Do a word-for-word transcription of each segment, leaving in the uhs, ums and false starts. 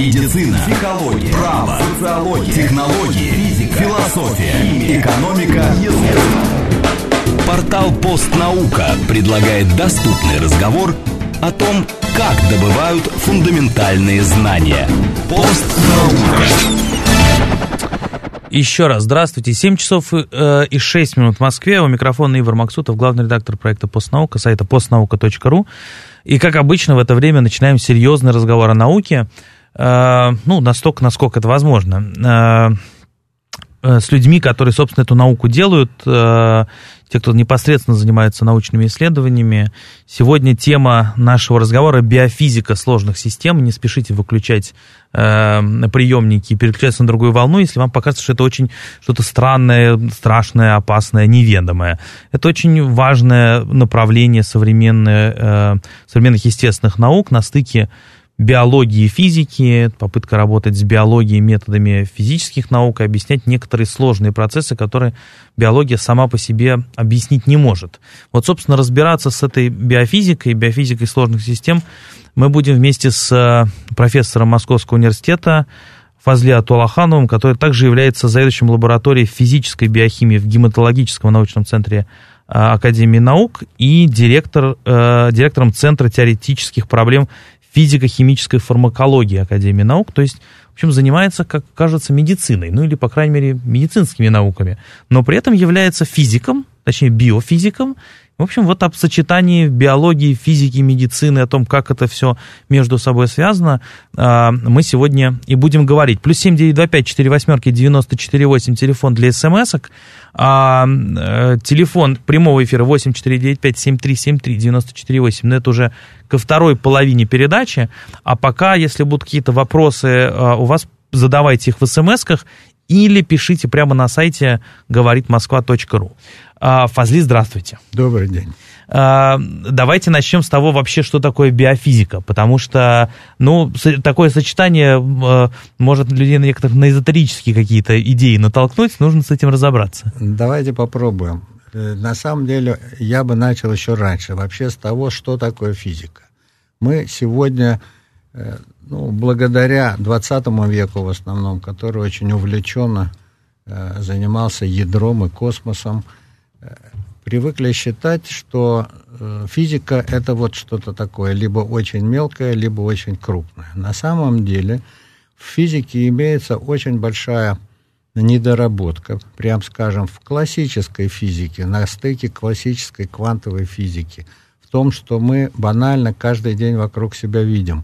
Медицина, психология, право, социология, технологии, физика, философия, химия, экономика, язык. Портал «Постнаука» предлагает доступный разговор о том, как добывают фундаментальные знания. Постнаука. Еще раз здравствуйте. семь часов э, и шесть минут в Москве. У микрофона Игорь Максутов, главный редактор проекта «Постнаука», сайта постнаука точка ру. И, как обычно, в это время начинаем серьезный разговор о науке. Э, ну, настолько, насколько это возможно. Э, с людьми, которые, собственно, эту науку делают, э, те, кто непосредственно занимается научными исследованиями. Сегодня тема нашего разговора – биофизика сложных систем. Не спешите выключать э, приемники и переключаться на другую волну, если вам покажется, что это очень что-то странное, страшное, опасное, неведомое. Это очень важное направление современной, э, современных естественных наук на стыке биологии и физики, попытка работать с биологией методами физических наук и объяснять некоторые сложные процессы, которые биология сама по себе объяснить не может. Вот, собственно, разбираться с этой биофизикой, биофизикой сложных систем мы будем вместе с профессором Московского университета Фазли Атолахановым, который также является заведующим лабораторией физической биохимии в гематологическом научном центре Академии наук и директор, э, директором Центра теоретических проблем физико-химической фармакологии Академии наук, то есть, в общем, занимается, как кажется, медициной, ну или, по крайней мере, медицинскими науками, но при этом является физиком, точнее, биофизиком. В общем, вот об сочетании биологии, физики, медицины, о том, как это все между собой связано, мы сегодня и будем говорить. Плюс семь девять два пять четыре восьмерки девяносто четыре восемь, телефон для смс-ок, а телефон прямого эфира восемь четыре девять пять семь три семь три девяносто четыре восемь, но это уже ко второй половине передачи, а пока, если будут какие-то вопросы у вас, задавайте их в смс-ках или пишите прямо на сайте говорит москва точка ру. Фазли, здравствуйте. Добрый день. Давайте начнем с того вообще, что такое биофизика, потому что, ну, такое сочетание может людей на некоторых на эзотерические какие-то идеи натолкнуть, нужно с этим разобраться. Давайте попробуем. На самом деле, я бы начал еще раньше, вообще с того, что такое физика. Мы сегодня, ну, благодаря двадцатому веку в основном, который очень увлеченно занимался ядром и космосом, привыкли считать, что физика — это вот что-то такое, либо очень мелкое, либо очень крупное. На самом деле в физике имеется очень большая недоработка, прям скажем, в классической физике, на стыке классической квантовой физики, в том, что мы банально каждый день вокруг себя видим.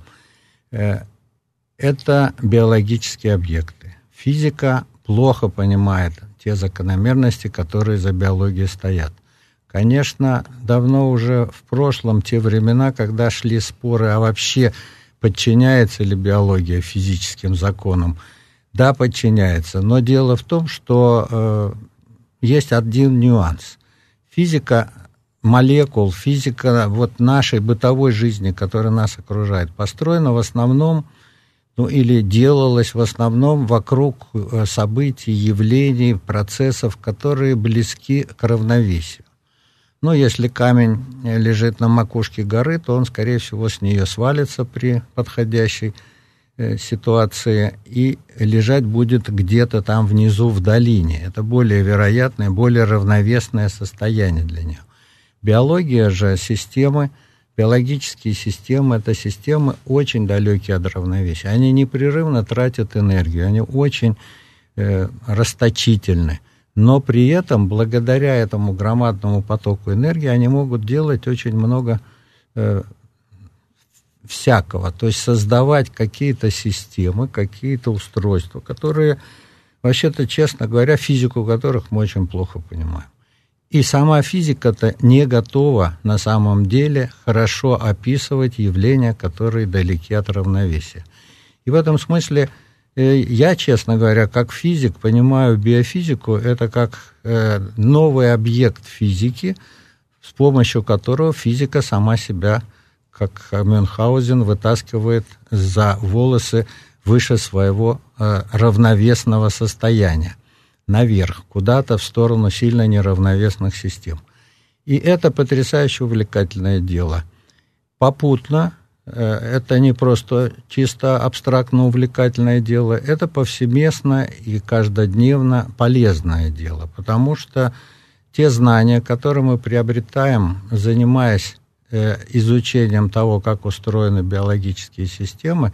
Это биологические объекты. Физика плохо понимает те закономерности, которые за биологией стоят. Конечно, давно уже в прошлом те времена, когда шли споры, а вообще подчиняется ли биология физическим законам. Да, подчиняется, но дело в том, что э, есть один нюанс. Физика молекул, физика вот нашей бытовой жизни, которая нас окружает, построена в основном, ну или делалась в основном вокруг событий, явлений, процессов, которые близки к равновесию. Ну, если камень лежит на макушке горы, то он, скорее всего, с нее свалится при подходящей э, ситуации и лежать будет где-то там внизу в долине. Это более вероятное, более равновесное состояние для нее. Биология же системы, биологические системы — это системы очень далекие от равновесия. Они непрерывно тратят энергию, они очень э, расточительны. Но при этом, благодаря этому громадному потоку энергии, они могут делать очень много э, всякого. То есть создавать какие-то системы, какие-то устройства, которые, вообще-то, честно говоря, физику которых мы очень плохо понимаем. И сама физика-то не готова на самом деле хорошо описывать явления, которые далеки от равновесия. И в этом смысле я, честно говоря, как физик понимаю биофизику, это как новый объект физики, с помощью которого физика сама себя, как Мюнхгаузен, вытаскивает за волосы выше своего равновесного состояния, наверх, куда-то в сторону сильно неравновесных систем. И это потрясающе увлекательное дело. Попутно это не просто чисто абстрактно-увлекательное дело, это повсеместно и каждодневно полезное дело, потому что те знания, которые мы приобретаем, занимаясь изучением того, как устроены биологические системы,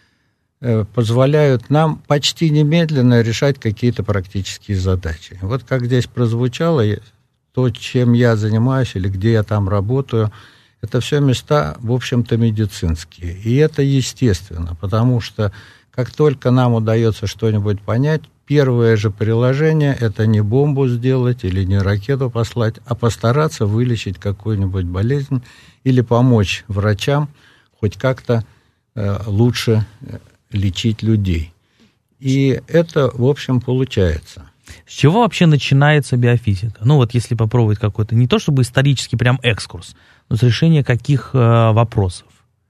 позволяют нам почти немедленно решать какие-то практические задачи. Вот как здесь прозвучало, то, чем я занимаюсь или где я там работаю, это все места, в общем-то, медицинские. И это естественно, потому что как только нам удается что-нибудь понять, первое же приложение – это не бомбу сделать или не ракету послать, а постараться вылечить какую-нибудь болезнь или помочь врачам хоть как-то э, лучше лечить людей. И это, в общем, получается. С чего вообще начинается биофизика? Ну вот если попробовать какой-то, не то чтобы исторический прям экскурс, но с решения каких э, вопросов?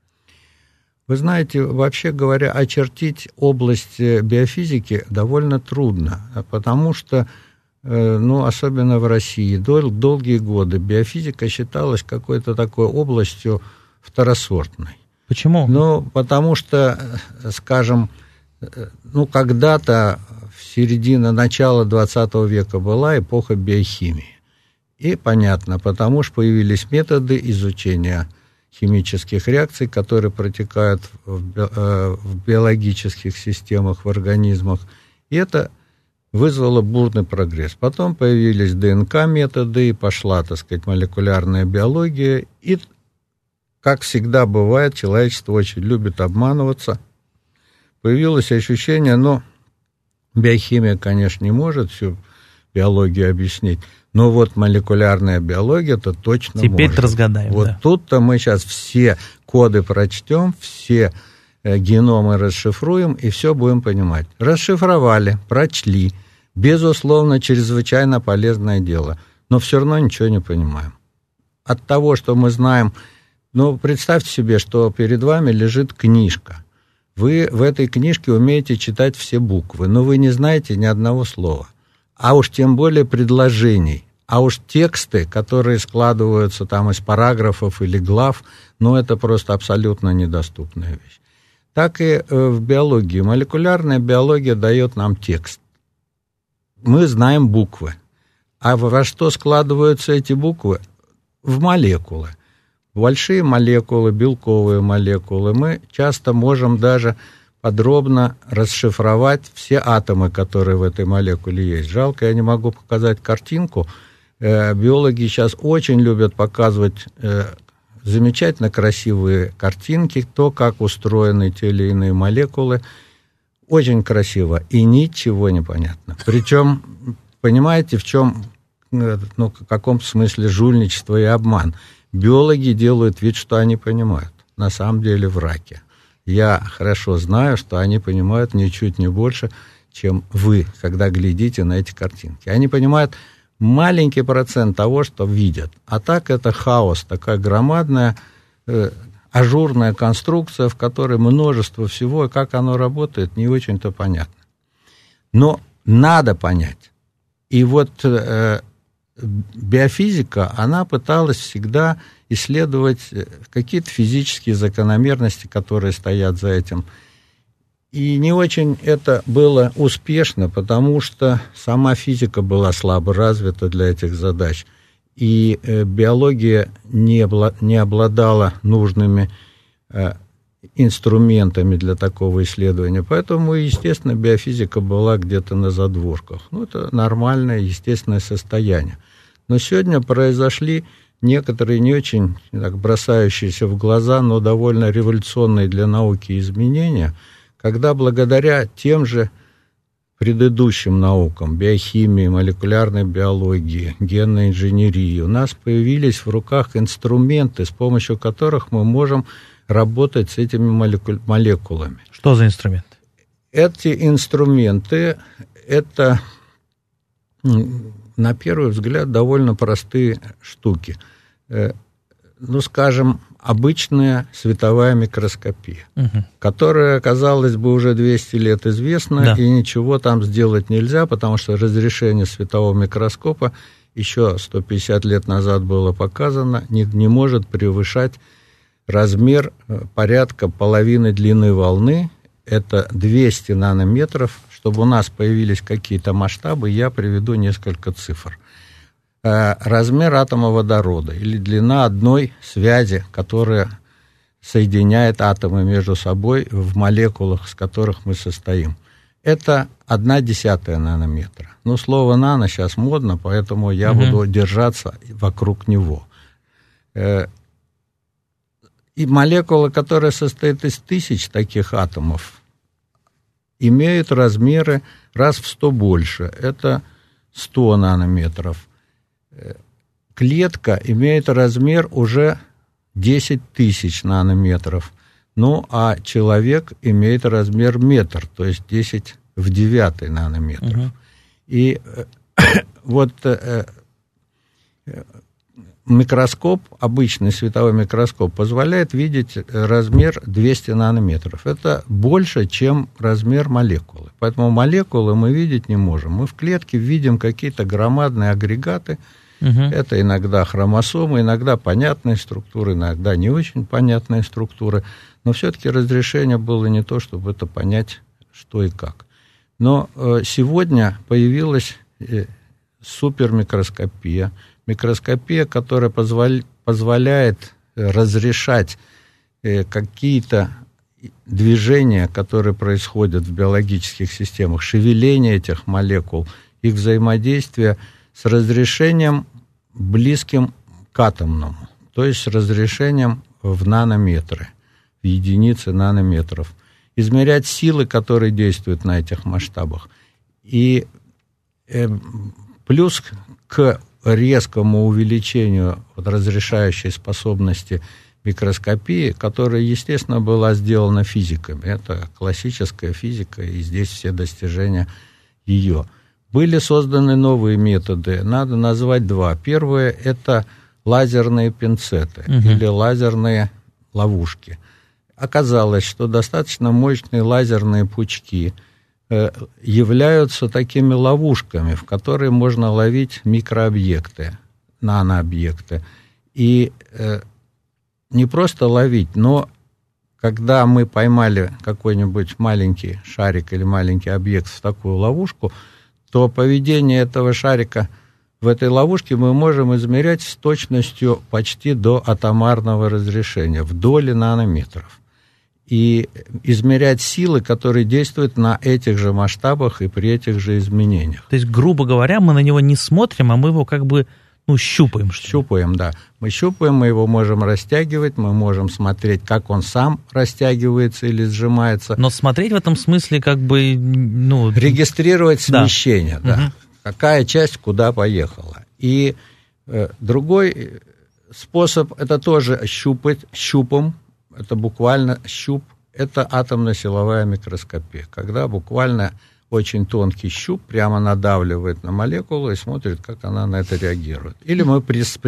Вы знаете, вообще говоря, очертить область биофизики довольно трудно, потому что, э, ну, особенно в России, дол- долгие годы биофизика считалась какой-то такой областью второсортной. Почему? Ну, потому что, скажем, ну, когда-то в середине, начала двадцатого века была эпоха биохимии. И понятно, потому что появились методы изучения химических реакций, которые протекают в, би- в биологических системах, в организмах. И это вызвало бурный прогресс. Потом появились ДНК-методы, и пошла, так сказать, молекулярная биология. И, как всегда бывает, человечество очень любит обманываться. Появилось ощущение, ну, биохимия, конечно, не может всю биологию объяснить, но вот молекулярная биология-то точно Теперь может. Теперь разгадаем, Вот да. тут-то мы сейчас все коды прочтем, все э, геномы расшифруем, и все будем понимать. Расшифровали, прочли, безусловно, чрезвычайно полезное дело, но все равно ничего не понимаем. От того, что мы знаем, ну, представьте себе, что перед вами лежит книжка. Вы в этой книжке умеете читать все буквы, но вы не знаете ни одного слова. А уж тем более предложений. А уж тексты, которые складываются там из параграфов или глав, ну, это просто абсолютно недоступная вещь. Так и в биологии. Молекулярная биология дает нам текст. Мы знаем буквы. А во что складываются эти буквы? В молекулы. Большие молекулы, белковые молекулы. Мы часто можем даже подробно расшифровать все атомы, которые в этой молекуле есть. Жалко, я не могу показать картинку. Биологи сейчас очень любят показывать замечательно красивые картинки, то, как устроены те или иные молекулы. Очень красиво и ничего не понятно. Причем, понимаете, в чем, ну, в каком смысле жульничество и обман? Биологи делают вид, что они понимают. На самом деле враки. Я хорошо знаю, что они понимают ничуть не больше, чем вы, когда глядите на эти картинки. Они понимают маленький процент того, что видят. А так это хаос, такая громадная э, ажурная конструкция, в которой множество всего, и как оно работает, не очень-то понятно. Но надо понять. И вот э, биофизика, она пыталась всегда исследовать какие-то физические закономерности, которые стоят за этим. И не очень это было успешно, потому что сама физика была слабо развита для этих задач, и э, биология не, обла- не обладала нужными э, инструментами для такого исследования. Поэтому, естественно, биофизика была где-то на задворках. Ну, это нормальное, естественное состояние. Но сегодня произошли некоторые не очень так, бросающиеся в глаза, но довольно революционные для науки изменения, когда благодаря тем же предыдущим наукам, биохимии, молекулярной биологии, генной инженерии, у нас появились в руках инструменты, с помощью которых мы можем работать с этими молеку- молекулами. Что за инструменты? Эти инструменты, это, на первый взгляд, довольно простые штуки. Ну, скажем, обычная световая микроскопия, угу. которая, казалось бы, уже двести лет известна, да. и ничего там сделать нельзя, потому что разрешение светового микроскопа еще сто пятьдесят лет назад было показано, не, не может превышать размер порядка половины длины волны, это двести нанометров. Чтобы у нас появились какие-то масштабы, я приведу несколько цифр. Размер атома водорода или длина одной связи, которая соединяет атомы между собой в молекулах, из которых мы состоим, это одна десятая нанометра. Ну, слово «нано» сейчас модно, поэтому я угу. буду держаться вокруг него. И молекула, которая состоит из тысяч таких атомов, имеют размеры раз в сто больше. Это сто нанометров. Клетка имеет размер уже десять тысяч нанометров. Ну, а человек имеет размер метр, то есть десять в девятый нанометров. Угу. И вот микроскоп, обычный световой микроскоп, позволяет видеть размер двести нанометров. Это больше, чем размер молекулы. Поэтому молекулы мы видеть не можем. Мы в клетке видим какие-то громадные агрегаты. Угу. Это иногда хромосомы, иногда понятные структуры, иногда не очень понятные структуры. Но все-таки разрешение было не то, чтобы это понять, что и как. Но сегодня появилась супермикроскопия, микроскопия, которая позволя, позволяет разрешать какие-то движения, которые происходят в биологических системах, шевеление этих молекул, их взаимодействие с разрешением близким к атомному, то есть с разрешением в нанометры, в единицы нанометров. Измерять силы, которые действуют на этих масштабах. И э, плюс к резкому увеличению вот, разрешающей способности микроскопии, которая, естественно, была сделана физиками. Это классическая физика, и здесь все достижения ее. Были созданы новые методы, надо назвать два. Первое – это лазерные пинцеты угу. или лазерные ловушки. Оказалось, что достаточно мощные лазерные пучки являются такими ловушками, в которые можно ловить микрообъекты, нанообъекты. И э, не просто ловить, но когда мы поймали какой-нибудь маленький шарик или маленький объект в такую ловушку, то поведение этого шарика в этой ловушке мы можем измерять с точностью почти до атомарного разрешения, в доли нанометров. И измерять силы, которые действуют на этих же масштабах и при этих же изменениях. То есть, грубо говоря, мы на него не смотрим, а мы его как бы ну, щупаем. Что ли? Щупаем, да. Мы щупаем, мы его можем растягивать, мы можем смотреть, как он сам растягивается или сжимается. Но смотреть в этом смысле как бы... ну регистрировать смещение, да. да. Угу. Какая часть куда поехала. И э, другой способ, это тоже щупать, щупом. Это буквально щуп, это атомно-силовая микроскопия, когда буквально очень тонкий щуп прямо надавливает на молекулу и смотрит, как она на это реагирует. Или мы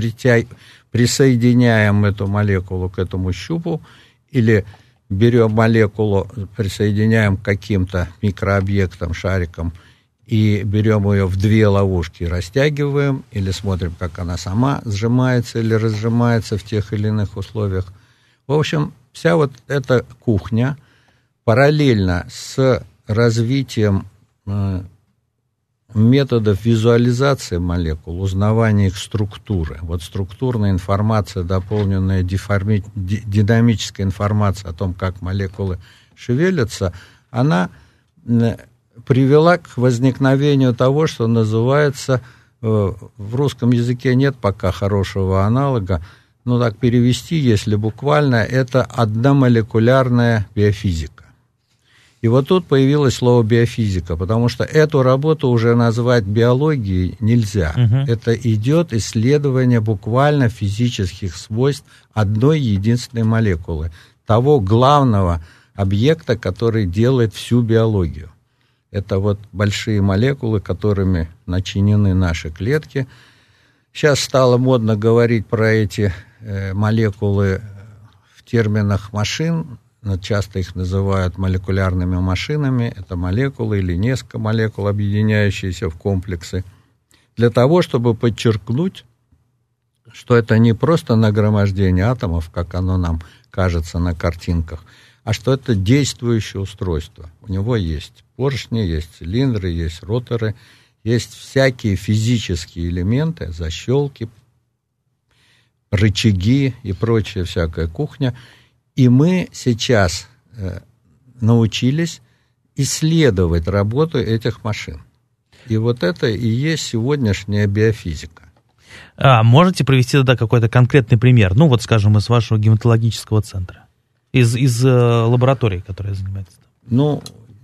присоединяем эту молекулу к этому щупу, или берем молекулу, присоединяем к каким-то микрообъектам, шарикам, и берем ее в две ловушки, растягиваем, или смотрим, как она сама сжимается или разжимается в тех или иных условиях. В общем, вся вот эта кухня параллельно с развитием э, методов визуализации молекул, узнавания их структуры. Вот структурная информация, дополненная деформи... динамической информацией о том, как молекулы шевелятся, она э, привела к возникновению того, что называется, э, в русском языке нет пока хорошего аналога, ну, так перевести, если буквально, это одномолекулярная биофизика. И вот тут появилось слово биофизика, потому что эту работу уже назвать биологией нельзя. Угу. Это идет исследование буквально физических свойств одной единственной молекулы, того главного объекта, который делает всю биологию. Это вот большие молекулы, которыми начинены наши клетки. Сейчас стало модно говорить про эти э, молекулы в терминах машин, часто их называют молекулярными машинами, это молекулы или несколько молекул, объединяющиеся в комплексы, для того, чтобы подчеркнуть, что это не просто нагромождение атомов, как оно нам кажется на картинках, а что это действующее устройство. У него есть поршни, есть цилиндры, есть роторы, есть всякие физические элементы, защелки, рычаги и прочая всякая кухня. И мы сейчас э, научились исследовать работу этих машин. И вот это и есть сегодняшняя биофизика. А можете привести тогда какой-то конкретный пример? Ну, вот, скажем, из вашего гематологического центра, из, из э, лаборатории, которая занимается. Ну,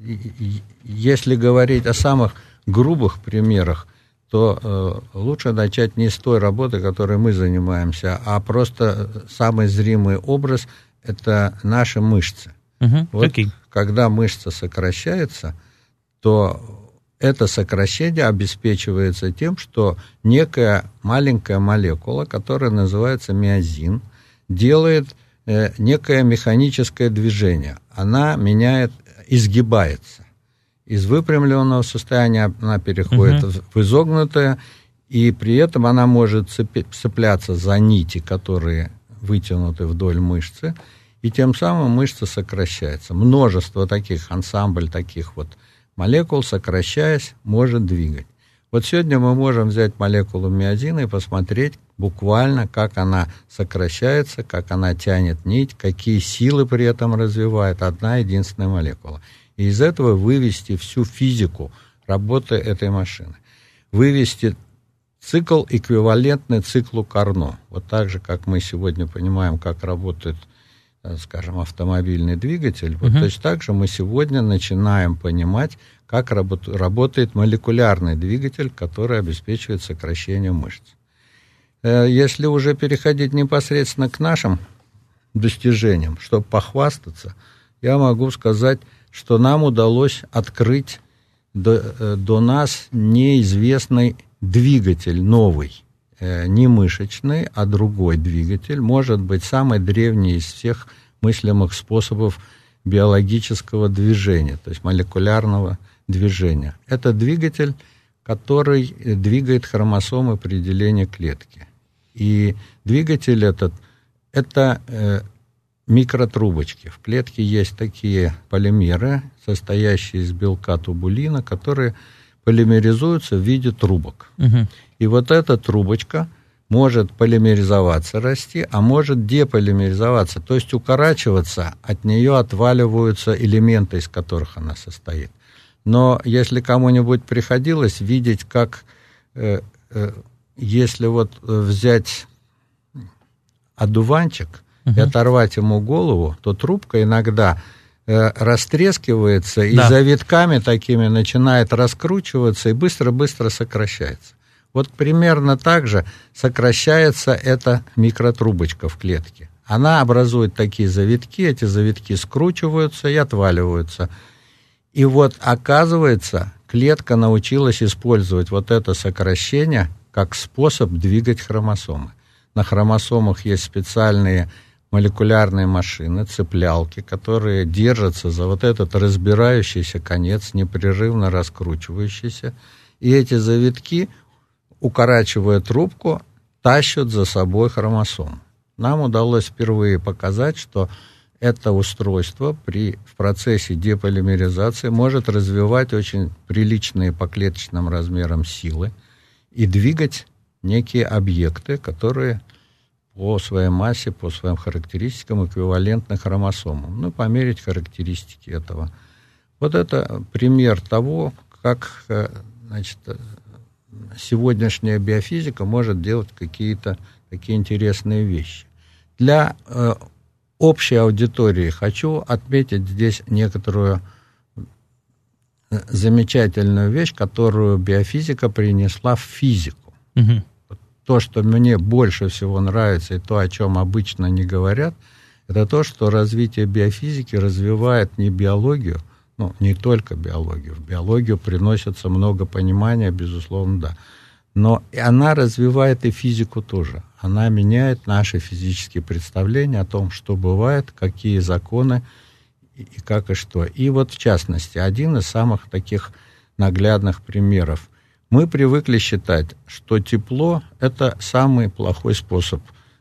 если говорить о самых грубых примерах, то э, лучше начать не с той работы, которой мы занимаемся, а просто самый зримый образ – это наши мышцы. Угу, вот окей. Когда мышца сокращается, то это сокращение обеспечивается тем, что некая маленькая молекула, которая называется миозин, делает э, некое механическое движение. Она меняет, изгибается. Из выпрямленного состояния она переходит uh-huh. в изогнутое, и при этом она может цепляться за нити, которые вытянуты вдоль мышцы, и тем самым мышца сокращается. Множество таких, ансамбль таких вот молекул, сокращаясь, может двигать. Вот сегодня мы можем взять молекулу миозина и посмотреть буквально, как она сокращается, как она тянет нить, какие силы при этом развивает одна единственная молекула. И из этого вывести всю физику работы этой машины. Вывести цикл, эквивалентный циклу Карно. Вот так же, как мы сегодня понимаем, как работает, скажем, автомобильный двигатель, uh-huh. вот точно так же мы сегодня начинаем понимать, как работ, работает молекулярный двигатель, который обеспечивает сокращение мышц. Если уже переходить непосредственно к нашим достижениям, чтобы похвастаться, я могу сказать, что нам удалось открыть до, до нас неизвестный двигатель новый, не мышечный, а другой двигатель, может быть, самый древний из всех мыслимых способов биологического движения, то есть молекулярного движения. Это двигатель, который двигает хромосомы при делении клетки. И двигатель этот – это э, микротрубочки. В клетке есть такие полимеры, состоящие из белка тубулина, которые полимеризуются в виде трубок. Угу. И вот эта трубочка может полимеризоваться, расти, а может деполимеризоваться, то есть укорачиваться, от нее отваливаются элементы, из которых она состоит. Но если кому-нибудь приходилось видеть, как э, э, если вот взять одуванчик uh-huh. и оторвать ему голову, то трубка иногда э, растрескивается, да. и завитками такими начинает раскручиваться и быстро-быстро сокращается. Вот примерно так же сокращается эта микротрубочка в клетке. Она образует такие завитки, эти завитки скручиваются и отваливаются. И вот, оказывается, клетка научилась использовать вот это сокращение как способ двигать хромосомы. На хромосомах есть специальные молекулярные машины, цеплялки, которые держатся за вот этот разбирающийся конец, непрерывно раскручивающийся. И эти завитки, укорачивая трубку, тащат за собой хромосому. Нам удалось впервые показать, что это устройство при, в процессе деполимеризации может развивать очень приличные по клеточным размерам силы и двигать некие объекты, которые по своей массе, по своим характеристикам эквивалентны хромосомам. Ну, померить характеристики этого. Вот это пример того, как, значит, сегодняшняя биофизика может делать какие-то такие интересные вещи. Для э, общей аудитории хочу отметить здесь некоторую замечательную вещь, которую биофизика принесла в физику. Угу. То, что мне больше всего нравится, и то, о чем обычно не говорят, это то, что развитие биофизики развивает не биологию, ну, не только биологию. В биологию приносится много понимания, безусловно, да. Но она развивает и физику тоже. Она меняет наши физические представления о том, что бывает, какие законы и как и что. И вот, в частности, один из самых таких наглядных примеров. Мы привыкли считать, что тепло – это самый плохой способ,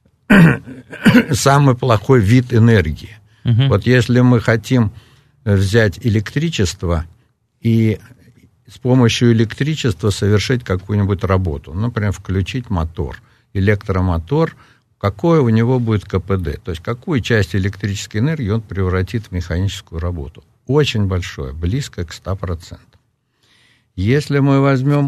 самый плохой вид энергии. Угу. Вот если мы хотим взять электричество и с помощью электричества совершить какую-нибудь работу, например, включить мотор, электромотор, какое у него будет ка пэ дэ, то есть какую часть электрической энергии он превратит в механическую работу. Очень большое, близко к ста процентам. Если мы возьмем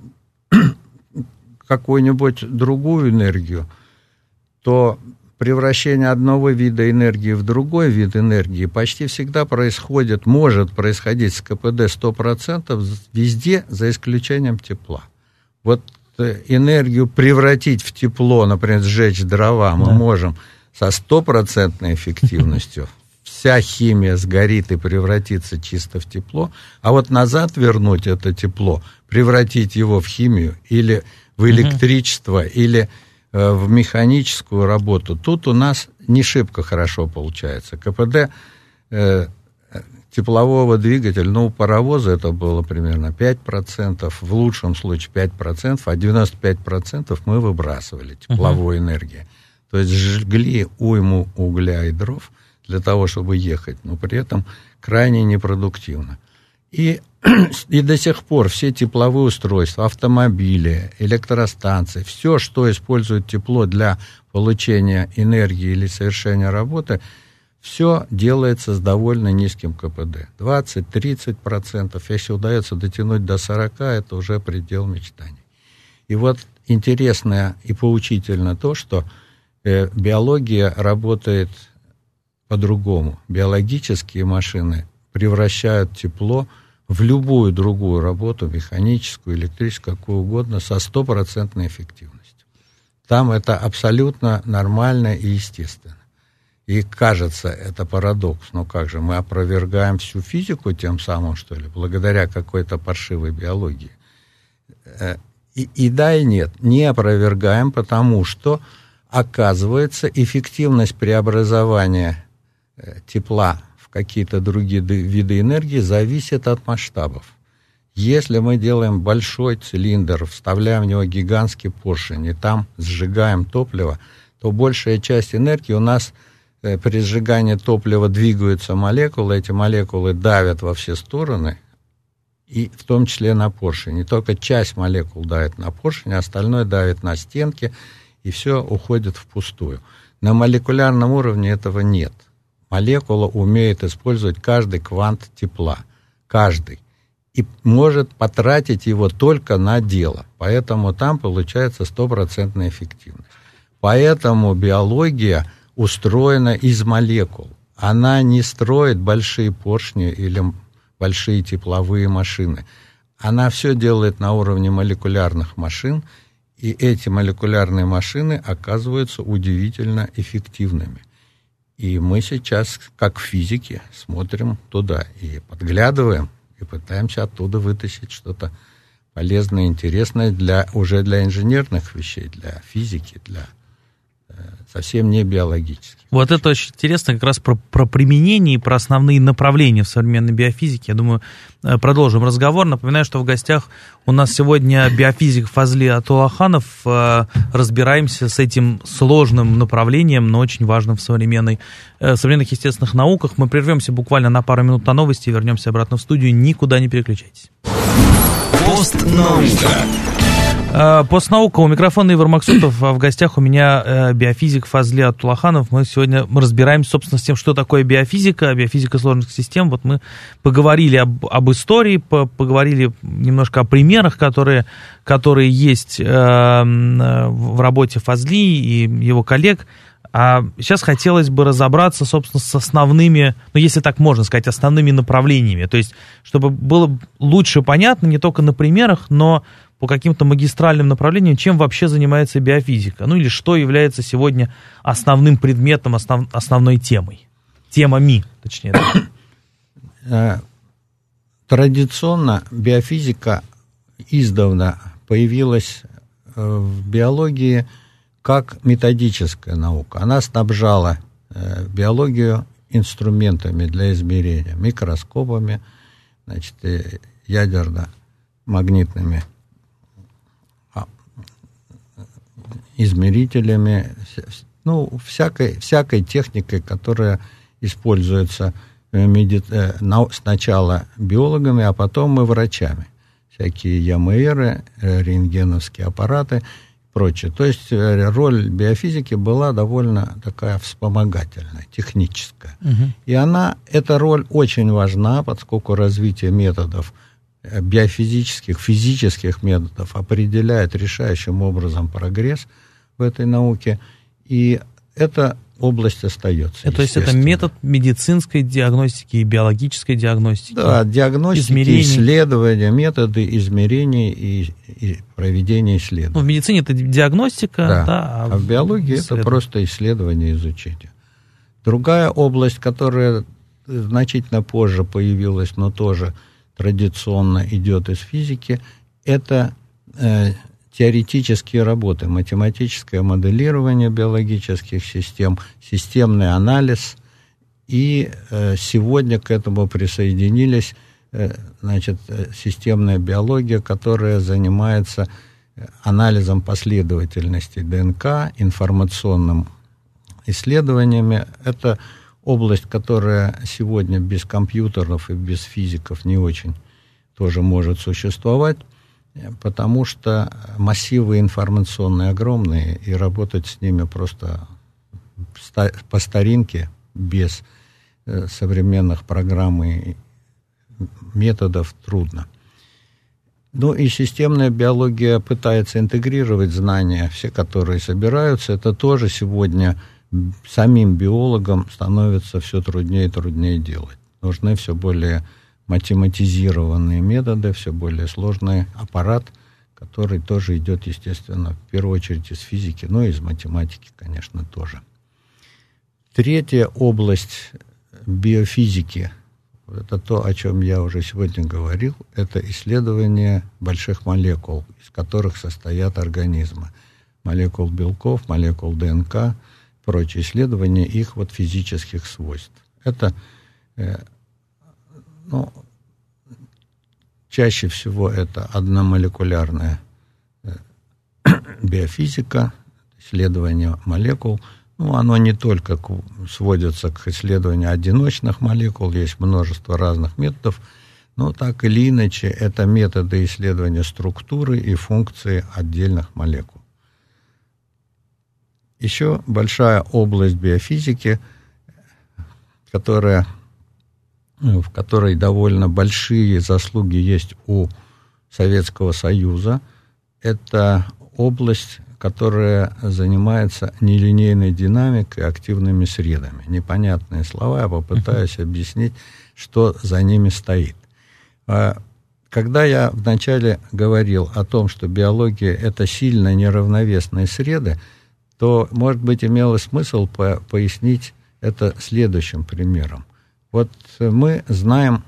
какую-нибудь другую энергию, то превращение одного вида энергии в другой вид энергии почти всегда происходит, может происходить с ка пэ дэ сто процентов везде, за исключением тепла. Вот энергию превратить в тепло, например, сжечь дрова, мы да. можем со стопроцентной эффективностью. Вся химия сгорит и превратится чисто в тепло, а вот назад вернуть это тепло, превратить его в химию или в электричество, угу. или э, в механическую работу, тут у нас не шибко хорошо получается. ка пэ дэ э, теплового двигателя, ну, у паровоза это было примерно пять процентов, в лучшем случае пять процентов, а девяносто пять процентов мы выбрасывали тепловой uh-huh. энергии. То есть жгли уйму угля и дров для того, чтобы ехать, но при этом крайне непродуктивно. И, и до сих пор все тепловые устройства, автомобили, электростанции, все, что использует тепло для получения энергии или совершения работы, все делается с довольно низким ка пэ дэ. двадцать-тридцать процентов. Если удается дотянуть до сорок процентов, это уже предел мечтаний. И вот интересно и поучительно то, что э, биология работает по-другому. Биологические машины превращают тепло в любую другую работу, механическую, электрическую, какую угодно, со стопроцентной эффективностью. Там это абсолютно нормально и естественно. И кажется, это парадокс, но как же, мы опровергаем всю физику тем самым, что ли, благодаря какой-то паршивой биологии? И, и да, и нет, не опровергаем, потому что, оказывается, эффективность преобразования тепла в какие-то другие виды энергии зависит от масштабов. Если мы делаем большой цилиндр, вставляем в него гигантский поршень и там сжигаем топливо, то большая часть энергии у нас при сжигании топлива двигаются молекулы, эти молекулы давят во все стороны, и в том числе на поршень. И только часть молекул давит на поршень, а остальное давит на стенки, и все уходит впустую. На молекулярном уровне этого нет. Молекула умеет использовать каждый квант тепла, каждый, и может потратить его только на дело. Поэтому там получается стопроцентная эффективность. Поэтому биология устроена из молекул. Она не строит большие поршни или большие тепловые машины. Она все делает на уровне молекулярных машин, и эти молекулярные машины оказываются удивительно эффективными. И мы сейчас, как физики, смотрим туда и подглядываем, и пытаемся оттуда вытащить что-то полезное, интересное для, уже для инженерных вещей, для физики, для совсем не биологических. Вот это очень интересно, как раз про, про применение и про основные направления в современной биофизике. Я думаю, продолжим разговор. Напоминаю, что в гостях у нас сегодня биофизик Фазли Атулаханов. Разбираемся с этим сложным направлением, но очень важным в современной, в современных естественных науках. Мы прервемся буквально на пару минут на новости и вернемся обратно в студию. Никуда не переключайтесь. Постнаука. Постнаука. У микрофона Ивар Максутов, а в гостях у меня биофизик Фазли Атулаханов. Мы сегодня мы разбираемся, собственно, с тем, что такое биофизика, биофизика сложных систем. Вот мы поговорили об, об истории, по, поговорили немножко о примерах, которые, которые есть э, в работе Фазли и его коллег. А сейчас хотелось бы разобраться, собственно, с основными, ну, если так можно сказать, основными направлениями. То есть, чтобы было лучше понятно не только на примерах, но по каким-то магистральным направлениям, чем вообще занимается биофизика. Ну, или что является сегодня основным предметом, основ, основной темой. Темами, точнее. Да. Традиционно биофизика издавна появилась в биологии как методическая наука. Она снабжала э, биологию инструментами для измерения, микроскопами, значит, ядерно-магнитными измерителями, ну, всякой, всякой техникой, которая используется меди... сначала биологами, а потом и врачами. Всякие ЯМРы, рентгеновские аппараты и прочее. То есть роль биофизики была довольно такая вспомогательная, техническая. Угу. И она, эта роль очень важна, поскольку развитие методов биофизических, физических методов определяет решающим образом прогресс в этой науке, и эта область остается. То есть это метод медицинской диагностики и биологической диагностики? Да, диагностики, измерений. Исследования, методы измерений и, и проведения исследований. Ну, в медицине это диагностика, да, да, а, а в биологии это просто исследование, изучение. Другая область, которая значительно позже появилась, но тоже традиционно идет из физики, это э, теоретические работы, математическое моделирование биологических систем, системный анализ, и э, сегодня к этому присоединились э, значит, системная биология, которая занимается анализом последовательности ДНК, информационным исследованиями. Это область, которая сегодня без компьютеров и без физиков не очень тоже может существовать, потому что массивы информационные огромные, и работать с ними просто по старинке, без современных программ и методов трудно. Ну и системная биология пытается интегрировать знания, все, которые собираются. Это тоже сегодня самим биологам становится все труднее и труднее делать. Нужны все более математизированные методы, все более сложный аппарат, который тоже идет, естественно, в первую очередь из физики, но и из математики, конечно, тоже. Третья область биофизики, это то, о чем я уже сегодня говорил, это исследование больших молекул, из которых состоят организмы. Молекул белков, молекул ДНК, прочие исследования их вот физических свойств. Это, э, ну, чаще всего это одномолекулярная э, биофизика, исследование молекул. Ну, оно не только к, сводится к исследованию одиночных молекул, есть множество разных методов, но так или иначе это методы исследования структуры и функции отдельных молекул. Еще большая область биофизики, которая, в которой довольно большие заслуги есть у Советского Союза, это область, которая занимается нелинейной динамикой, активными средами. Непонятные слова, я попытаюсь объяснить, что за ними стоит. Когда я вначале говорил о том, что биология – это сильно неравновесные среды, то, может быть, имело смысл по- пояснить это следующим примером. Вот мы знаем,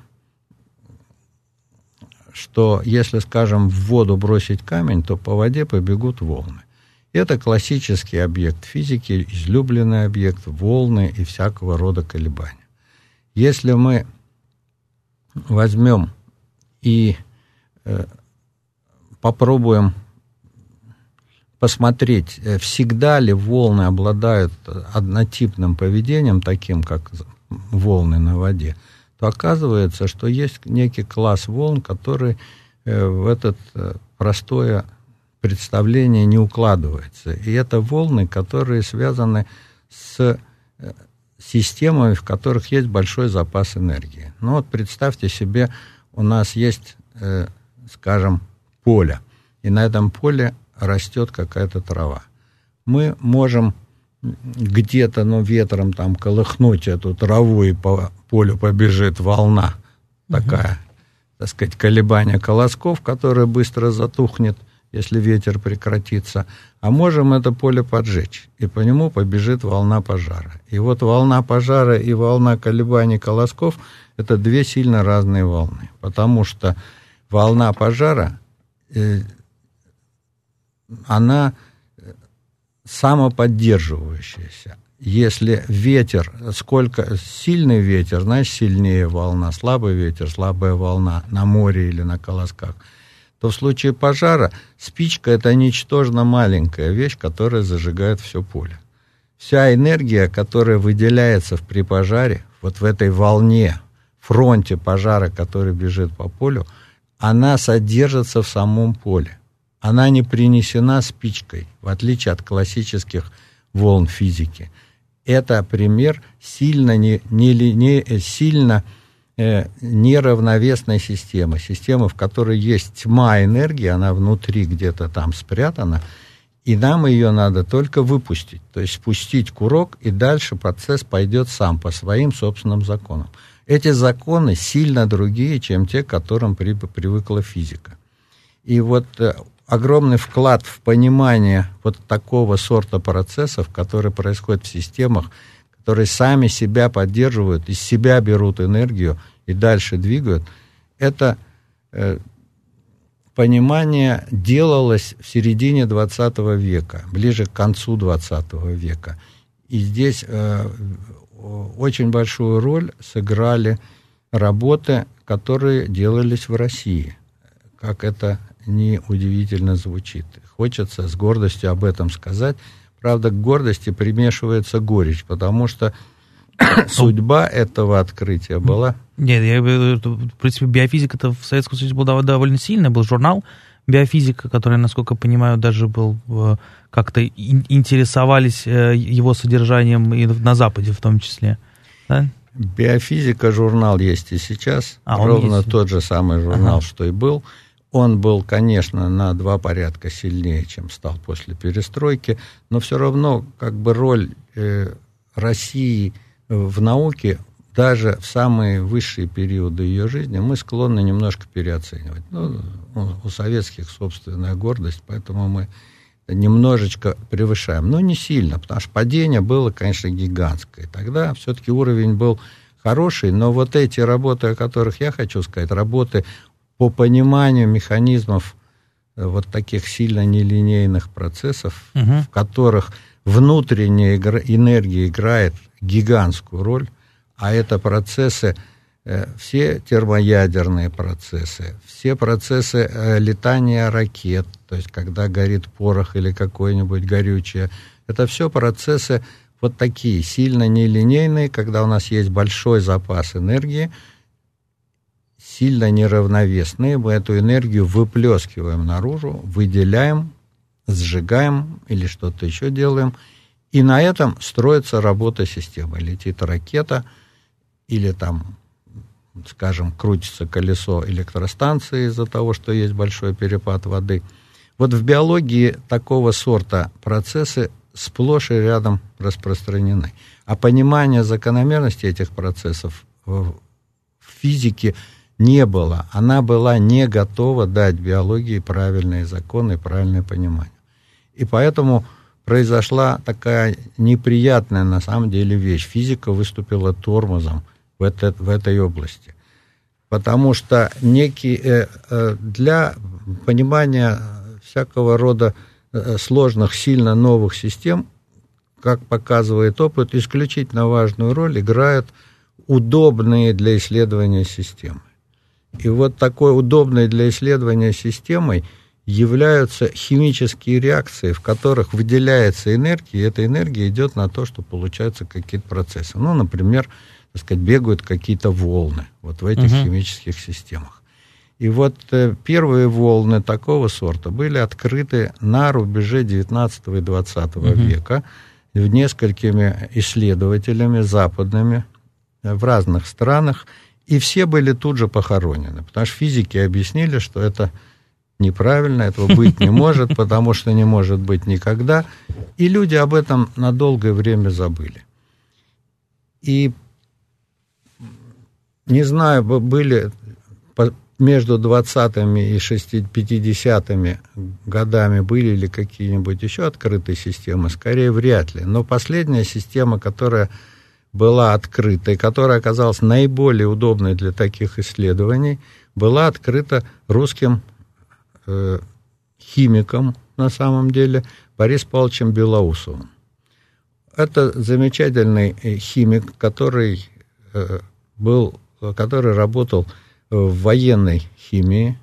что если, скажем, в воду бросить камень, то по воде побегут волны. Это классический объект физики, излюбленный объект, волны и всякого рода колебания. Если мы возьмем и э, попробуем посмотреть, всегда ли волны обладают однотипным поведением, таким как волны на воде, то оказывается, что есть некий класс волн, который в это простое представление не укладывается. И это волны, которые связаны с системами, в которых есть большой запас энергии. Ну вот представьте себе, у нас есть, скажем, поле, и на этом поле растет какая-то трава. Мы можем где-то, ну, ветром там колыхнуть эту траву, и по полю побежит волна, такая, угу. так сказать, колебание колосков, которое быстро затухнет, если ветер прекратится. А можем это поле поджечь, и по нему побежит волна пожара. И вот волна пожара и волна колебаний колосков – это две сильно разные волны, потому что волна пожара э, она самоподдерживающаяся. Если ветер, сколько сильный ветер, значит, сильнее волна, слабый ветер, слабая волна на море или на колосках, то в случае пожара спичка – это ничтожно маленькая вещь, которая зажигает все поле. Вся энергия, которая выделяется при пожаре, вот в этой волне, фронте пожара, который бежит по полю, она содержится в самом поле. Она не принесена спичкой, в отличие от классических волн физики. Это пример сильно, не, не, не, сильно э, неравновесной системы. Системы, в которой есть тьма энергии, она внутри где-то там спрятана, и нам ее надо только выпустить, то есть спустить курок, и дальше процесс пойдет сам по своим собственным законам. Эти законы сильно другие, чем те, к которым при, привыкла физика. И вот э, огромный вклад в понимание вот такого сорта процессов, которые происходят в системах, которые сами себя поддерживают, из себя берут энергию и дальше двигают, это э, понимание делалось в середине двадцатого века, ближе к концу двадцатого века. И здесь э, очень большую роль сыграли работы, которые делались в России. Как это не удивительно звучит. Хочется с гордостью об этом сказать. Правда, к гордости примешивается горечь, потому что судьба этого открытия была... Нет, я, в принципе, биофизика-то в Советском Союзе была довольно сильная. Был журнал «Биофизика», который, насколько я понимаю, даже был... Как-то интересовались его содержанием и на Западе в том числе. Да? «Биофизика» журнал есть и сейчас. А, ровно есть. Тот же самый журнал, ага. что и был. Он был, конечно, на два порядка сильнее, чем стал после перестройки, но все равно как бы роль э, России в науке даже в самые высшие периоды ее жизни мы склонны немножко переоценивать. Ну, у советских собственная гордость, поэтому мы немножечко превышаем. Но не сильно, потому что падение было, конечно, гигантское. Тогда все-таки уровень был хороший, но вот эти работы, о которых я хочу сказать, работы по пониманию механизмов вот таких сильно нелинейных процессов, угу. в которых внутренняя энергия играет гигантскую роль, а это процессы, все термоядерные процессы, все процессы летания ракет, то есть когда горит порох или какое-нибудь горючее, это все процессы вот такие, сильно нелинейные, когда у нас есть большой запас энергии, сильно неравновесные, мы эту энергию выплескиваем наружу, выделяем, сжигаем или что-то еще делаем, и на этом строится работа системы. Летит ракета, или там, скажем, крутится колесо электростанции из-за того, что есть большой перепад воды. Вот в биологии такого сорта процессы сплошь и рядом распространены. А понимание закономерности этих процессов в физике не было. Она была не готова дать биологии правильные законы, правильное понимание. И поэтому произошла такая неприятная на самом деле вещь. Физика выступила тормозом в, это, в этой области. Потому что некий, э, э, для понимания всякого рода э, сложных, сильно новых систем, как показывает опыт, исключительно важную роль играют удобные для исследования системы. И вот такой удобной для исследования системой являются химические реакции, в которых выделяется энергия, и эта энергия идет на то, что получаются какие-то процессы. Ну, например, так сказать, бегают какие-то волны вот в этих uh-huh. химических системах. И вот э, первые волны такого сорта были открыты на рубеже девятнадцатого и двадцатого uh-huh. века несколькими исследователями западными в разных странах, и все были тут же похоронены, потому что физики объяснили, что это неправильно, этого быть не может, потому что не может быть никогда, и люди об этом на долгое время забыли. И, не знаю, были между двадцатыми и пятидесятыми годами были ли какие-нибудь еще открытые системы, скорее вряд ли, но последняя система, которая была открыта и которая оказалась наиболее удобной для таких исследований, была открыта русским э, химиком, на самом деле, Борисом Павловичем Белоусовым. Это замечательный химик, который, э, был, который работал в военной химии.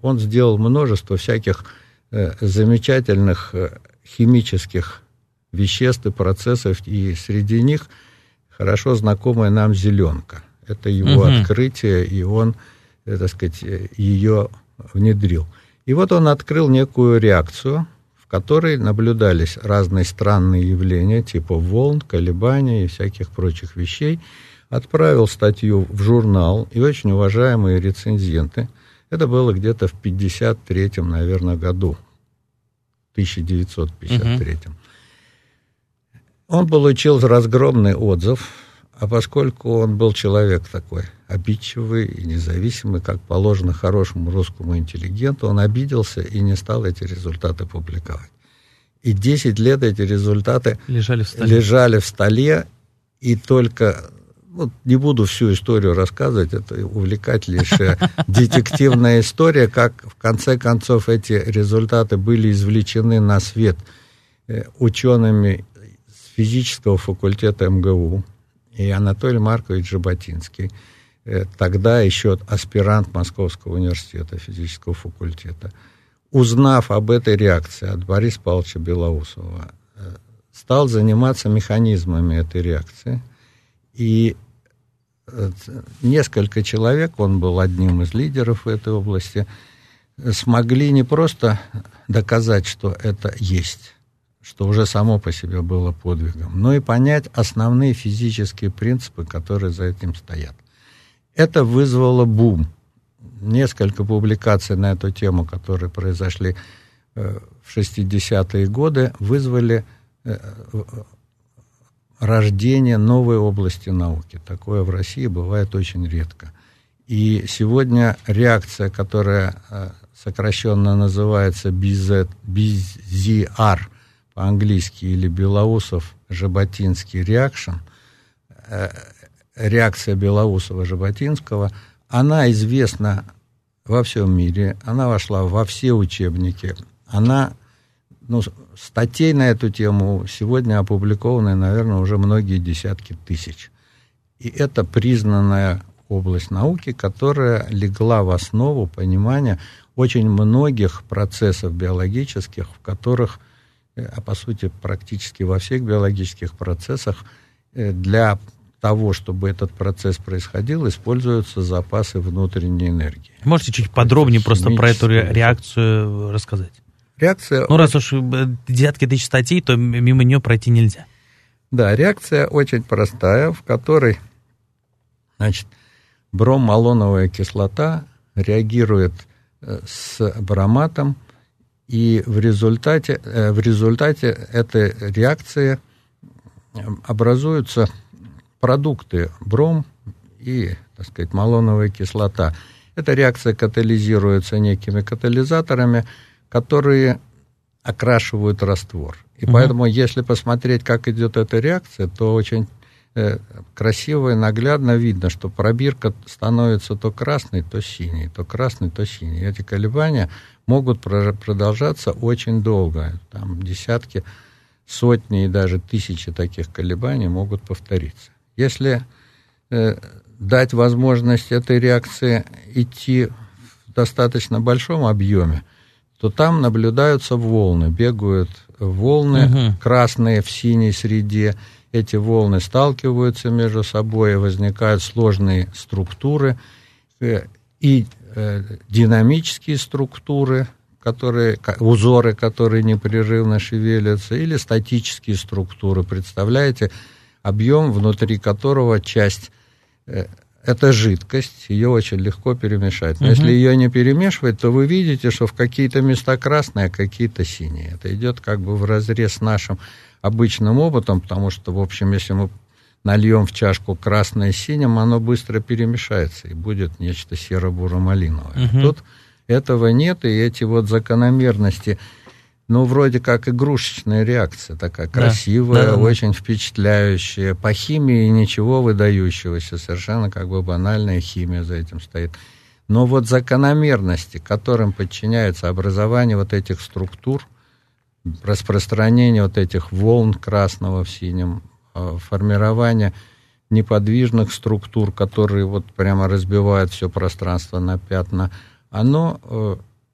Он сделал множество всяких э, замечательных э, химических веществ и процессов, и среди них хорошо знакомая нам зеленка. Это его угу. открытие, и он, э, так сказать, ее внедрил. И вот он открыл некую реакцию, в которой наблюдались разные странные явления, типа волн, колебаний и всяких прочих вещей, отправил статью в журнал, и очень уважаемые рецензенты, это было где-то в пятьдесят третьем, наверное, году, тысяча девятьсот пятьдесят третьем. Uh-huh. Он получил разгромный отзыв, а поскольку он был человек такой обидчивый и независимый, как положено хорошему русскому интеллигенту, он обиделся и не стал эти результаты публиковать. И десять лет эти результаты лежали в столе, лежали в столе и только... Вот не буду всю историю рассказывать, это увлекательнейшая детективная история, как в конце концов эти результаты были извлечены на свет учеными с физического факультета эм гэ у, и Анатолий Маркович Жаботинский, тогда еще аспирант Московского университета физического факультета, узнав об этой реакции от Бориса Павловича Белоусова, стал заниматься механизмами этой реакции, и несколько человек, он был одним из лидеров в этой области, смогли не просто доказать, что это есть, что уже само по себе было подвигом, но и понять основные физические принципы, которые за этим стоят. Это вызвало бум. Несколько публикаций на эту тему, которые произошли в шестидесятые годы, вызвали рождение новой области науки. Такое в России бывает очень редко. И сегодня реакция, которая сокращенно называется би зет ар по-английски, или Белоусов-Жаботинский реакшн, реакция Белоусова-Жаботинского, она известна во всем мире, она вошла во все учебники, она... Ну, статей на эту тему сегодня опубликованы, наверное, уже многие десятки тысяч. И это признанная область науки, которая легла в основу понимания очень многих процессов биологических, в которых, а по сути, практически во всех биологических процессах для того, чтобы этот процесс происходил, используются запасы внутренней энергии. Можете чуть подробнее просто про эту реакцию рассказать? Реакция... Ну, раз уж десятки тысяч статей, то мимо нее пройти нельзя. Да, реакция очень простая, в которой, значит, броммалоновая кислота реагирует с броматом, и в результате, в результате этой реакции образуются продукты бром и, так сказать, малоновая кислота. Эта реакция катализируется некими катализаторами, которые окрашивают раствор. И угу. поэтому, если посмотреть, как идет эта реакция, то очень э, красиво и наглядно видно, что пробирка становится то красной, то синей, то красной, то синей. Эти колебания могут про- продолжаться очень долго. Там десятки, сотни и даже тысячи таких колебаний могут повториться. Если э, дать возможность этой реакции идти в достаточно большом объеме, то там наблюдаются волны, бегают волны угу. красные в синей среде, эти волны сталкиваются между собой, возникают сложные структуры и динамические структуры, которые, узоры, которые непрерывно шевелятся, или статические структуры. Представляете, объем, внутри которого часть... Это жидкость, ее очень легко перемешать. Но uh-huh. если ее не перемешивать, то вы видите, что в какие-то места красные, а какие-то синие. Это идет как бы вразрез с нашим обычным опытом, потому что, в общем, если мы нальем в чашку красное с синим, оно быстро перемешается, и будет нечто серо-буро-малиновое. Uh-huh. Тут этого нет, и эти вот закономерности... Ну, вроде как игрушечная реакция, такая красивая, да, да, да, очень впечатляющая. По химии ничего выдающегося, совершенно как бы банальная химия за этим стоит. Но вот закономерности, которым подчиняется образование вот этих структур, распространение вот этих волн красного в синем, формирование неподвижных структур, которые вот прямо разбивают все пространство на пятна, оно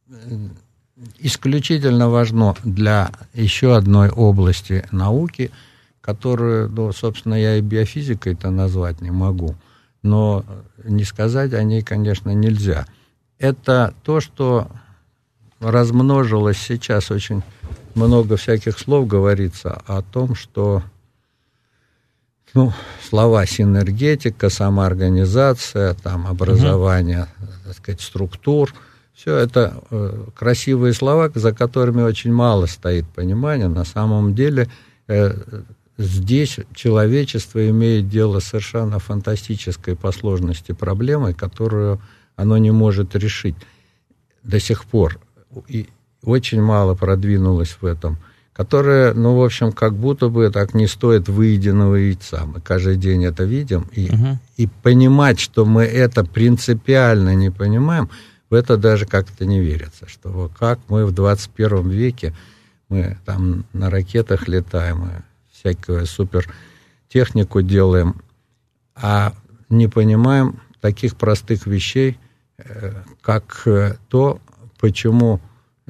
исключительно важно для еще одной области науки, которую, ну, собственно, я и биофизикой-то назвать не могу, но не сказать о ней, конечно, нельзя. Это то, что размножилось сейчас, очень много всяких слов говорится о том, что, ну, слова синергетика, самоорганизация, там, образование, угу. так сказать, структур, все это э, красивые слова, за которыми очень мало стоит понимания. На самом деле э, здесь человечество имеет дело с совершенно фантастической по сложности проблемой, которую оно не может решить до сих пор. И очень мало продвинулось в этом, которая, ну, в общем, как будто бы так не стоит выеденного яйца. Мы каждый день это видим, и, угу. и понимать, что мы это принципиально не понимаем, в это даже как-то не верится, что вот как мы в двадцать первом веке, мы там на ракетах летаем, и всякую супертехнику делаем, а не понимаем таких простых вещей, как то, почему,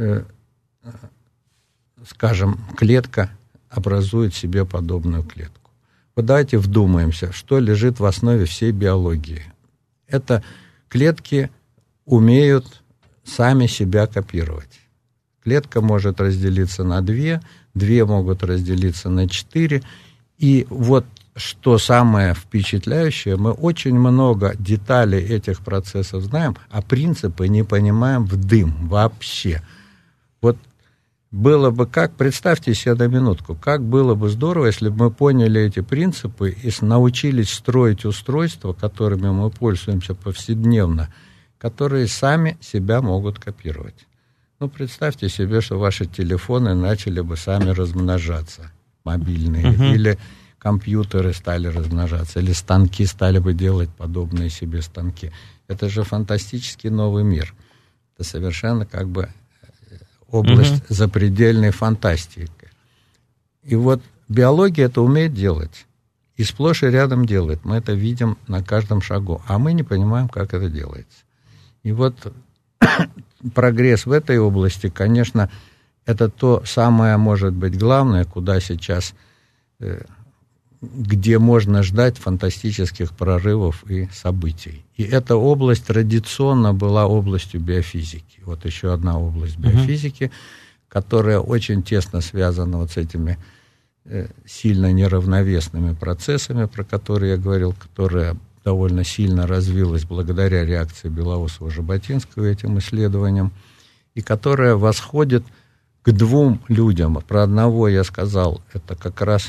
скажем, клетка образует себе подобную клетку. Вот давайте вдумаемся, что лежит в основе всей биологии. Это клетки умеют сами себя копировать. Клетка может разделиться на две, две могут разделиться на четыре. И вот что самое впечатляющее, мы очень много деталей этих процессов знаем, а принципы не понимаем в дым вообще. Вот было бы как, представьте себе на минутку, как было бы здорово, если бы мы поняли эти принципы и научились строить устройства, которыми мы пользуемся повседневно, которые сами себя могут копировать. Ну, представьте себе, что ваши телефоны начали бы сами размножаться, мобильные, uh-huh. или компьютеры стали размножаться, или станки стали бы делать подобные себе станки. Это же фантастический новый мир. Это совершенно как бы область uh-huh. запредельной фантастики. И вот биология это умеет делать. И сплошь и рядом делает. Мы это видим на каждом шагу. А мы не понимаем, как это делается. И вот прогресс в этой области, конечно, это то самое, может быть, главное, куда сейчас, где можно ждать фантастических прорывов и событий. И эта область традиционно была областью биофизики. Вот еще одна область биофизики, uh-huh. которая очень тесно связана вот с этими сильно неравновесными процессами, про которые я говорил, которые довольно сильно развилась благодаря реакции Белоусова-Жаботинского этим исследованиям, и которая восходит к двум людям. Про одного я сказал, это как раз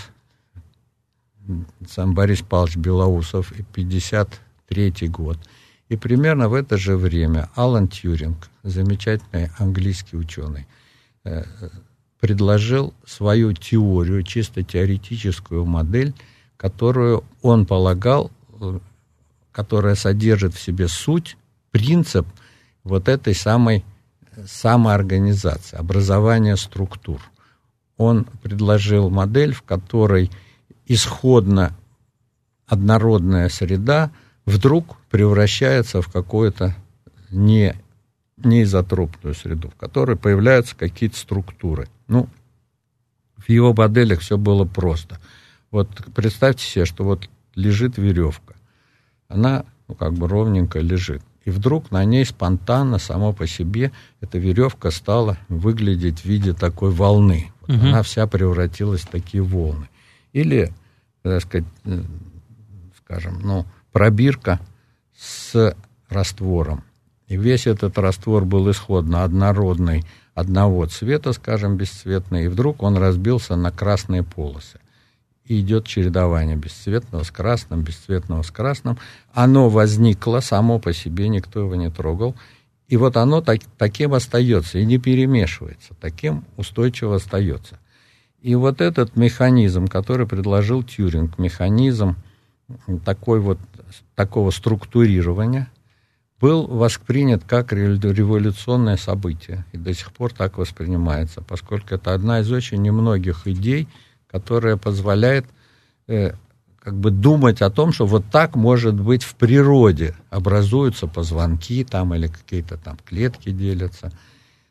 сам Борис Павлович Белоусов, и пятьдесят третий год. И примерно в это же время Алан Тьюринг, замечательный английский ученый, предложил свою теорию, чисто теоретическую модель, которую он полагал, которая содержит в себе суть, принцип вот этой самой самоорганизации, образования структур. Он предложил модель, в которой исходно однородная среда вдруг превращается в какую-то не, неизотропную среду, в которой появляются какие-то структуры. Ну, в его моделях все было просто. Вот представьте себе, что вот лежит веревка. Она, ну, как бы ровненько лежит. И вдруг на ней спонтанно, само по себе, эта веревка стала выглядеть в виде такой волны. Вот угу. Она вся превратилась в такие волны. Или, так сказать, скажем, ну, пробирка с раствором. И весь этот раствор был исходно однородный, одного цвета, скажем, бесцветный, и вдруг он разбился на красные полосы. И идет чередование бесцветного с красным, бесцветного с красным. Оно возникло само по себе, никто его не трогал. И вот оно так, таким остается и не перемешивается, таким устойчиво остается. И вот этот механизм, который предложил Тьюринг, механизм такой вот, такого структурирования, был воспринят как революционное событие. И до сих пор так воспринимается, поскольку это одна из очень немногих идей, которая позволяет э, как бы думать о том, что вот так может быть в природе. Образуются позвонки там или какие-то там клетки делятся.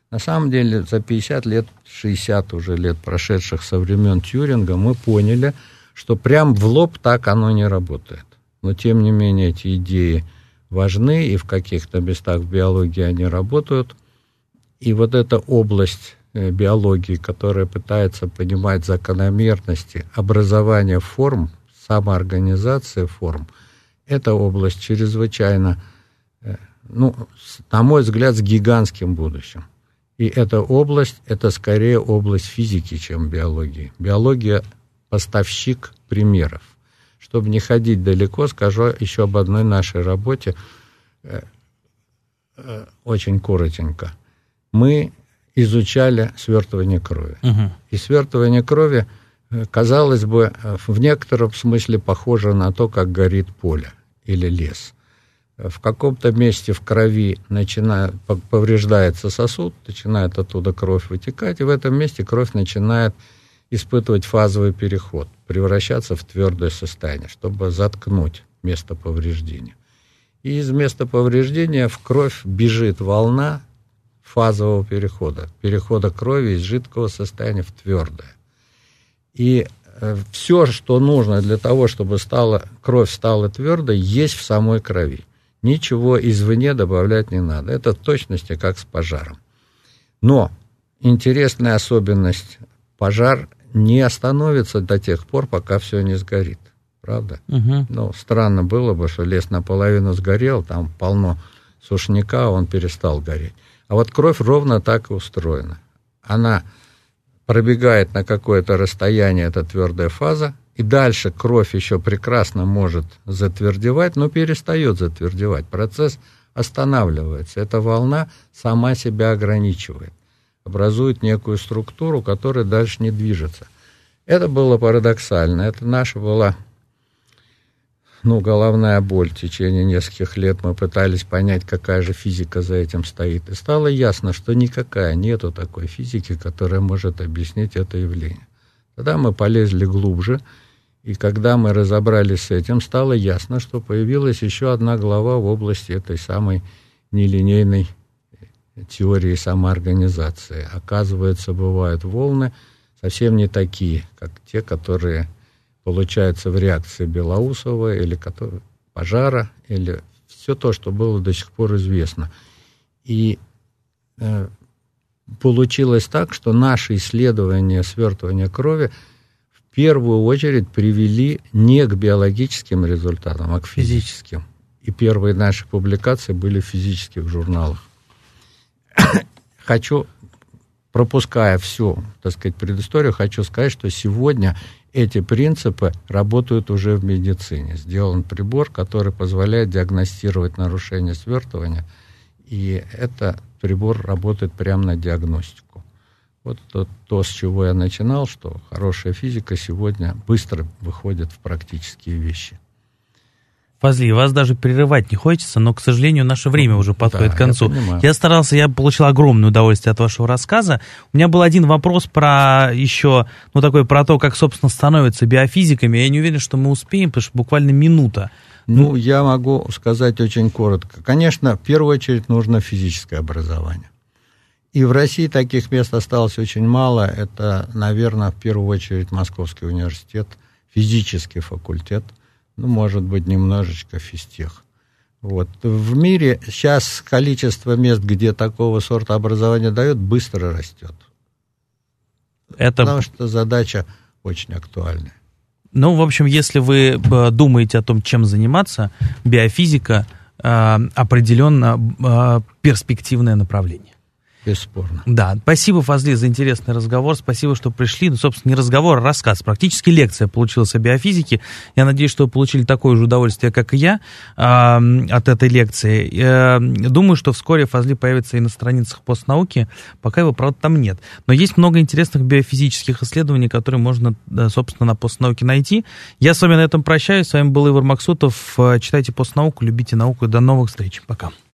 На самом деле, за пятьдесят лет, шестьдесят уже лет, прошедших со времен Тьюринга, мы поняли, что прям в лоб так оно не работает. Но, тем не менее, эти идеи важны, и в каких-то местах в биологии они работают. И вот эта область биологии, которая пытается понимать закономерности образования форм, самоорганизации форм, эта область чрезвычайно, ну, на мой взгляд, с гигантским будущим. И эта область, это скорее область физики, чем биологии. Биология – поставщик примеров. Чтобы не ходить далеко, скажу еще об одной нашей работе, э, э, очень коротенько. Мы изучали свертывание крови. Угу. И свертывание крови, казалось бы, в некотором смысле похоже на то, как горит поле или лес. В каком-то месте в крови начинает, повреждается сосуд, начинает оттуда кровь вытекать, и в этом месте кровь начинает испытывать фазовый переход, превращаться в твердое состояние, чтобы заткнуть место повреждения. И из места повреждения в кровь бежит волна фазового перехода, перехода крови из жидкого состояния в твердое. И э, все, что нужно для того, чтобы стала, кровь стала твердой, есть в самой крови. Ничего извне добавлять не надо. Это в точности как с пожаром. Но интересная особенность: пожар не остановится до тех пор, пока все не сгорит. Правда? Угу. Ну, странно было бы, что лес наполовину сгорел, там полно сушняка, он перестал гореть. А вот кровь ровно так и устроена. Она пробегает на какое-то расстояние, это твердая фаза, и дальше кровь еще прекрасно может затвердевать, но перестает затвердевать. Процесс останавливается. Эта волна сама себя ограничивает, образует некую структуру, которая дальше не движется. Это было парадоксально. Это наша была, ну, головная боль. В течение нескольких лет мы пытались понять, какая же физика за этим стоит. И стало ясно, что никакая, нету такой физики, которая может объяснить это явление. Тогда мы полезли глубже, и когда мы разобрались с этим, стало ясно, что появилась еще одна глава в области этой самой нелинейной теории самоорганизации. Оказывается, бывают волны совсем не такие, как те, которые получаются в реакции Белоусова или которые, пожара, или все то, что было до сих пор известно. И э, получилось так, что наши исследования свертывания крови в первую очередь привели не к биологическим результатам, а к физическим. И первые наши публикации были в физических журналах. Хочу, пропуская всю, так сказать, предысторию, хочу сказать, что сегодня эти принципы работают уже в медицине. Сделан прибор, который позволяет диагностировать нарушение свертывания, и этот прибор работает прямо на диагностику. Вот то, то, с чего я начинал, что хорошая физика сегодня быстро выходит в практические вещи. Фазли, вас даже прерывать не хочется, но, к сожалению, наше время уже подходит да, к концу. Я, я старался, я получил огромное удовольствие от вашего рассказа. У меня был один вопрос про еще, ну, такой, про то, как, собственно, становятся биофизиками. Я не уверен, что мы успеем, потому что буквально минута. Ну, я могу сказать очень коротко. Конечно, в первую очередь нужно физическое образование. И в России таких мест осталось очень мало. Это, наверное, в первую очередь Московский университет, физический факультет, ну, может быть, немножечко физтех. Вот. В мире сейчас количество мест, где такого сорта образования дают, быстро растет. Это... Потому что задача очень актуальная. Ну, в общем, если вы думаете о том, чем заниматься, биофизика э, определенно э, перспективное направление. Бесспорно. Да, спасибо, Фазли, за интересный разговор. Спасибо, что пришли. Ну, собственно, не разговор, а рассказ. Практически лекция получилась о биофизике. Я надеюсь, что вы получили такое же удовольствие, как и я, э, от этой лекции. Э, думаю, что вскоре Фазли появится и на страницах постнауки. Пока его, правда, там нет. Но есть много интересных биофизических исследований, которые можно, собственно, на постнауке найти. Я с вами на этом прощаюсь. С вами был Игорь Максутов. Читайте постнауку, любите науку. До новых встреч. Пока.